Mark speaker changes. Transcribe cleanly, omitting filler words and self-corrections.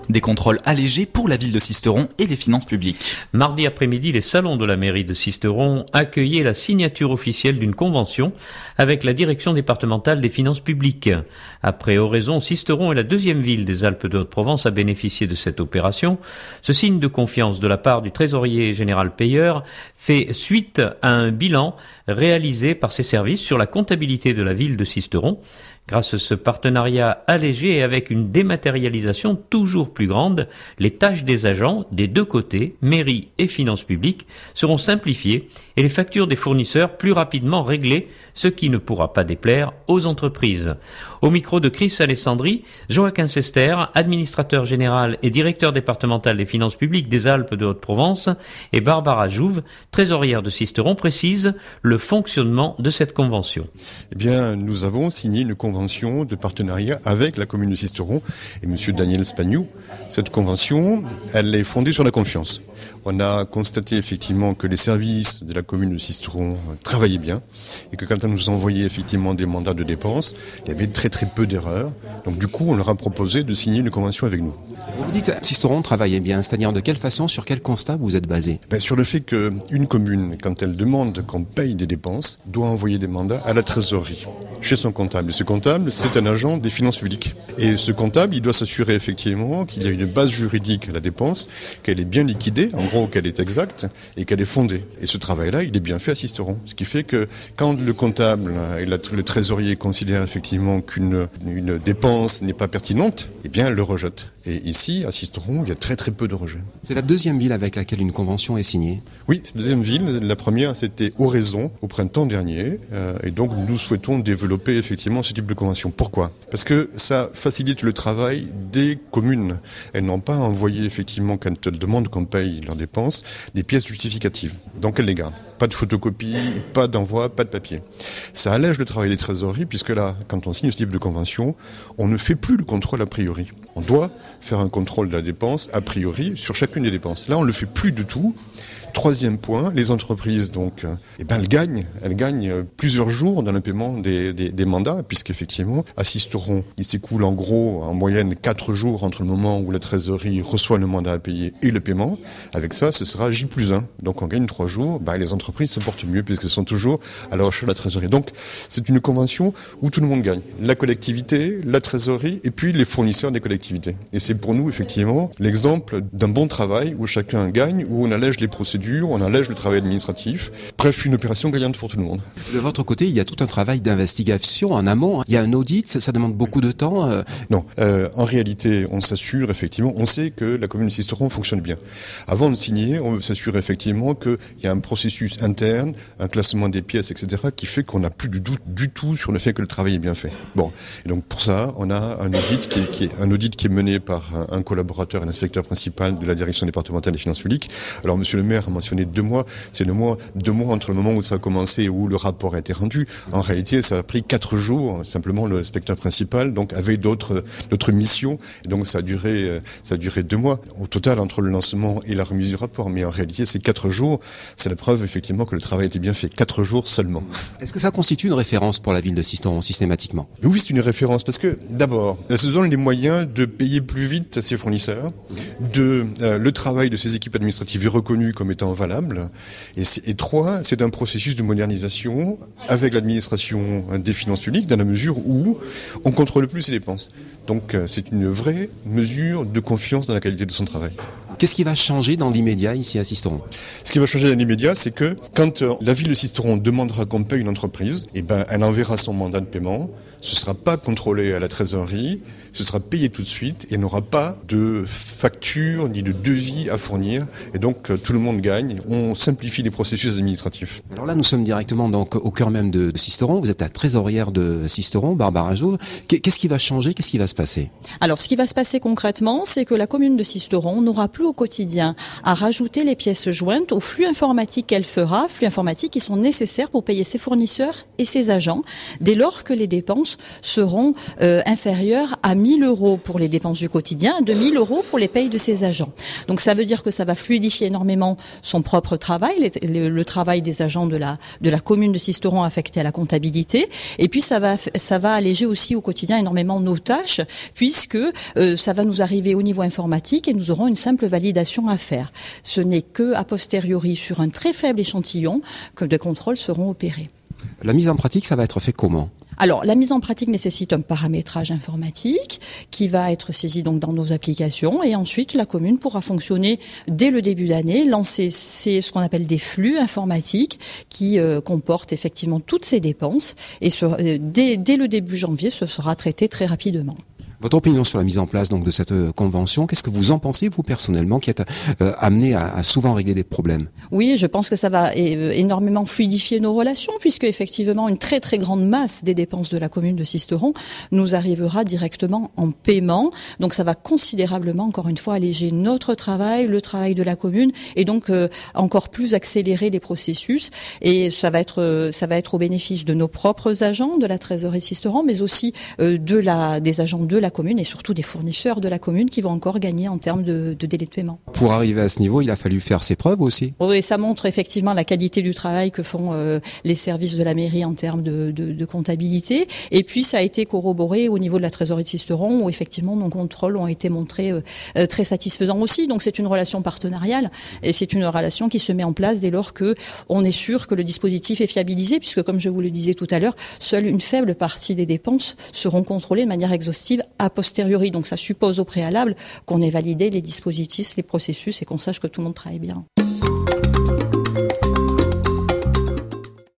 Speaker 1: Des contrôles allégés pour la ville de Sisteron et les finances publiques.
Speaker 2: Mardi après-midi, les salons de la mairie de Sisteron accueillaient la signature officielle d'une convention avec la direction départementale des finances publiques. Après Oraison, Sisteron est la deuxième ville des Alpes de Haute-Provence à bénéficier de cette opération. Ce signe de confiance de la part du trésorier général payeur fait suite à un bilan réalisé par ses services sur la comptabilité de la ville de Sisteron. Grâce à ce partenariat allégé et avec une dématérialisation toujours plus grande, les tâches des agents des deux côtés, mairie et finances publiques, seront simplifiées et les factures des fournisseurs plus rapidement réglées, ce qui ne pourra pas déplaire aux entreprises. Au micro de Chris Alessandri, Joachim Sester, administrateur général et directeur départemental des finances publiques des Alpes de Haute-Provence, et Barbara Jouve, trésorière de Sisteron, précise le fonctionnement de cette convention.
Speaker 3: Eh bien, nous avons signé une convention de partenariat avec la commune de Sisteron et monsieur Daniel Spagnou. Cette convention, elle est fondée sur la confiance. On a constaté effectivement que les services de la commune de Sisteron travaillaient bien et que quand on nous envoyait effectivement des mandats de dépenses, il y avait très très peu d'erreurs. Donc du coup, on leur a proposé de signer une convention avec nous.
Speaker 4: Vous dites Sisteron travaillait bien, c'est-à-dire de quelle façon, sur quel constat vous êtes basé ?
Speaker 3: Sur le fait qu'une commune, quand elle demande qu'on paye des dépenses, doit envoyer des mandats à la trésorerie, chez son comptable. Et ce comptable, c'est un agent des finances publiques. Et ce comptable, il doit s'assurer effectivement qu'il y a une base juridique à la dépense, qu'elle est bien liquidée, en gros qu'elle est exacte et qu'elle est fondée. Et ce travail-là, il est bien fait à Sisteron. Ce qui fait que quand le comptable et le trésorier considèrent effectivement qu'une dépense n'est pas pertinente, eh bien, elle le rejette. Et ici, à Sisteron, il y a très très peu de rejets.
Speaker 4: C'est la deuxième ville avec laquelle une convention est signée ?
Speaker 3: Oui, c'est la deuxième ville. La première, c'était Oraison, au printemps dernier. Et donc, nous souhaitons développer effectivement ce type de convention. Pourquoi ? Parce que ça facilite le travail des communes. Elles n'ont pas à envoyer effectivement, quand elles demandent qu'on paye leurs dépenses, des pièces justificatives. Donc, elles les gardent. Pas de photocopie, pas d'envoi, pas de papier. Ça allège le travail des trésoreries, puisque là, quand on signe ce type de convention, on ne fait plus le contrôle a priori. On doit faire un contrôle de la dépense a priori sur chacune des dépenses. Là, on ne le fait plus du tout. Troisième point, les entreprises, donc, elles gagnent plusieurs jours dans le paiement des mandats, puisqu'effectivement, à Sisteron, il s'écoule en gros, en moyenne, 4 jours entre le moment où la trésorerie reçoit le mandat à payer et le paiement. Avec ça, ce sera J+1. Donc, on gagne 3 jours. Les entreprises se portent mieux, puisqu'elles sont toujours à la recherche de la trésorerie. Donc, c'est une convention où tout le monde gagne. La collectivité, la trésorerie, et puis les fournisseurs des collectivités. Et c'est pour nous, effectivement, l'exemple d'un bon travail où chacun gagne, où on allège les procédures, on allège le travail administratif. Bref, une opération gagnante pour tout le monde.
Speaker 4: De votre côté, il y a tout un travail d'investigation en amont. Il y a un audit, ça demande beaucoup de temps.
Speaker 3: Non, en réalité, on s'assure effectivement, on sait que la commune de Sisteron fonctionne bien. Avant de signer, on veut s'assurer effectivement qu'il y a un processus interne, un classement des pièces, etc., qui fait qu'on n'a plus de doute du tout sur le fait que le travail est bien fait. Bon, et donc pour ça, on a un audit qui est mené par un collaborateur, un inspecteur principal de la direction départementale des finances publiques. Alors, monsieur le maire a mentionné 2 mois. C'est 2 mois entre le moment où ça a commencé et où le rapport a été rendu. En réalité, ça a pris 4 jours. Simplement, le inspecteur principal, donc, avait d'autres missions. Et donc, ça a duré 2 mois. Au total, entre le lancement et la remise du rapport. Mais en réalité, c'est 4 jours. C'est la preuve, effectivement, que le travail a été bien fait. 4 jours seulement.
Speaker 4: Est-ce que ça constitue une référence pour la ville de Sisteron, systématiquement ?
Speaker 3: Oui, c'est une référence. Parce que, d'abord, ça se donne les moyens de payer plus vite à ses fournisseurs. Le travail de ses équipes administratives est reconnu comme étant valable. Et 3, c'est un processus de modernisation avec l'administration des finances publiques, dans la mesure où on contrôle plus ses dépenses. Donc c'est une vraie mesure de confiance dans la qualité de son travail.
Speaker 4: Qu'est-ce qui va changer dans l'immédiat ici à Sisteron ?
Speaker 3: Ce qui va changer dans l'immédiat, c'est que quand la ville de Sisteron demandera qu'on paye une entreprise, elle enverra son mandat de paiement. Ce ne sera pas contrôlé à la trésorerie, ce sera payé tout de suite et n'aura pas de facture ni de devis à fournir. Et donc tout le monde gagne, on simplifie les processus administratifs.
Speaker 4: Alors là, nous sommes directement donc au cœur même de Sisteron. Vous êtes la trésorière de Sisteron, Barbara Jouve. Qu'est-ce qui va changer ? Qu'est-ce qui va se passer ?
Speaker 5: Alors, ce qui va se passer concrètement, c'est que la commune de Sisteron n'aura plus au quotidien à rajouter les pièces jointes au flux informatique qu'elle fera, flux informatiques qui sont nécessaires pour payer ses fournisseurs et ses agents, dès lors que les dépenses dépenses seront inférieures à 1 000 € pour les dépenses du quotidien, de 1 000 € pour les payes de ses agents. Donc ça veut dire que ça va fluidifier énormément son propre travail, le travail des agents de la commune de Sisteron affectés à la comptabilité. Et puis ça va alléger aussi au quotidien énormément nos tâches, puisque ça va nous arriver au niveau informatique et nous aurons une simple validation à faire. Ce n'est que a posteriori sur un très faible échantillon que des contrôles seront opérés.
Speaker 4: La mise en pratique, ça va être fait comment ?
Speaker 5: Alors, la mise en pratique nécessite un paramétrage informatique qui va être saisi donc dans nos applications et ensuite la commune pourra fonctionner dès le début d'année, lancer ce qu'on appelle des flux informatiques qui comportent effectivement toutes ces dépenses et dès le début janvier, ce sera traité très rapidement.
Speaker 4: Votre opinion sur la mise en place donc de cette convention, qu'est-ce que vous en pensez vous personnellement qui êtes amené à souvent régler des problèmes ?
Speaker 5: Oui, je pense que ça va énormément fluidifier nos relations puisque effectivement une très très grande masse des dépenses de la commune de Sisteron nous arrivera directement en paiement. Donc ça va considérablement encore une fois alléger notre travail, le travail de la commune et donc encore plus accélérer les processus et ça va être au bénéfice de nos propres agents de la trésorerie de Sisteron mais aussi des agents de la commune et surtout des fournisseurs de la commune qui vont encore gagner en termes de délai de paiement.
Speaker 4: Pour arriver à ce niveau, il a fallu faire ses preuves aussi.
Speaker 5: Oui, ça montre effectivement la qualité du travail que font les services de la mairie en termes de comptabilité. Et puis ça a été corroboré au niveau de la trésorerie de Sisteron où effectivement nos contrôles ont été montrés très satisfaisants aussi. Donc c'est une relation partenariale et c'est une relation qui se met en place dès lors que on est sûr que le dispositif est fiabilisé puisque comme je vous le disais tout à l'heure, seule une faible partie des dépenses seront contrôlées de manière exhaustive a posteriori. Donc ça suppose au préalable qu'on ait validé les dispositifs, les processus et qu'on sache que tout le monde travaille bien.